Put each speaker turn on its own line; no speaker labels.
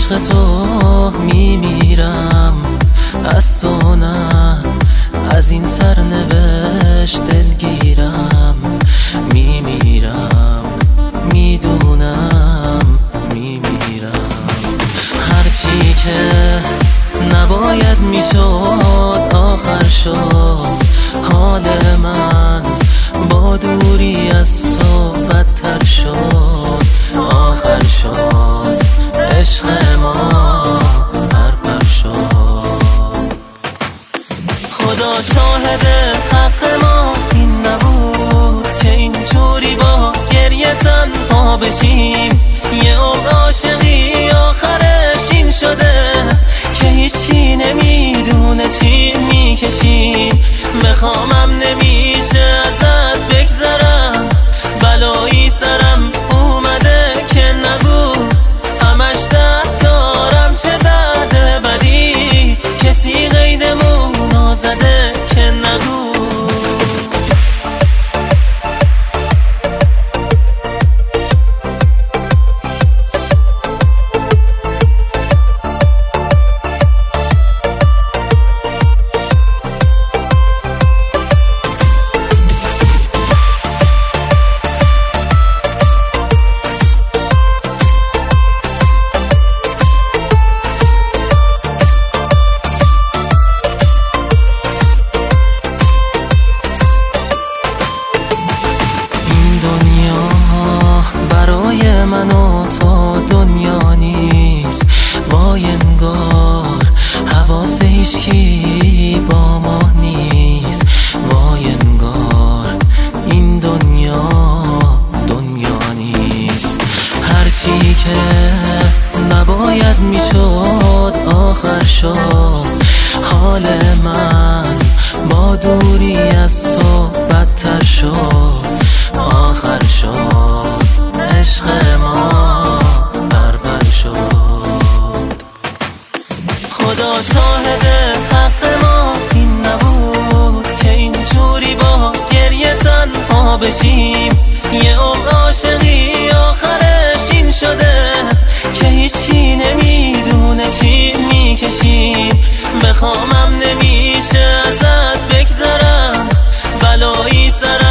عشق تو میمیرم، از تو نه، از این سرنوشت دلگیرم. میمیرم، میدونم میمیرم. هرچی که نباید میشد آخر شد. حال من با دوری از تو بدتر شد. آخر شد عشق ما پرپر شد. خدا شاهد حق ما این نبود که اینجوری با گریه تنها بشیم. یه عمر عاشقی آخرش این شده که هیچکی نمیدونه چی میکشیم. بخوامم نمیشه ازت بگذرم، بلایی سرم اومده که نگو. همش درد دارم، چه درد بدی، کسی قیدمون آزده که نگو. برای من و تو دنیا نیست، وای انگار حواس هیچکی با ما نیست. وای انگار این دنیا نیست. هرچی که نباید میشد آخر شد. حال من با دوری از تو بدتر شد. آخر شد عشق ما پرپر شد. خدا شاهد حق ما این نبود که اینجوری با گریه تنها بشیم. یه عمر عاشقی آخرش این شده که هیچکی نمیدونه چی میکشیم. بخوامم نمیشه ازت بگذرم، بلایی سرم